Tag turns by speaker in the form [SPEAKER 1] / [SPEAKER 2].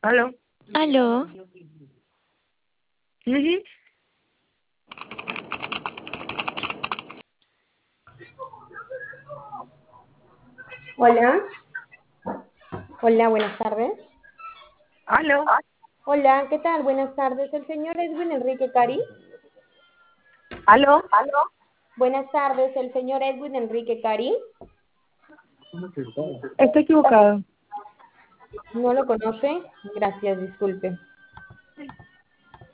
[SPEAKER 1] Aló.
[SPEAKER 2] Aló,
[SPEAKER 1] Ujú.
[SPEAKER 3] Hola, hola, buenas tardes.
[SPEAKER 1] Aló.
[SPEAKER 3] Hola, ¿qué tal? Buenas tardes. ¿El señor Edwin Enrique Cari?
[SPEAKER 1] Aló.
[SPEAKER 3] Buenas tardes, ¿el señor Edwin Enrique Cari?
[SPEAKER 1] Está equivocado.
[SPEAKER 3] ¿No lo conoce? Gracias, disculpe.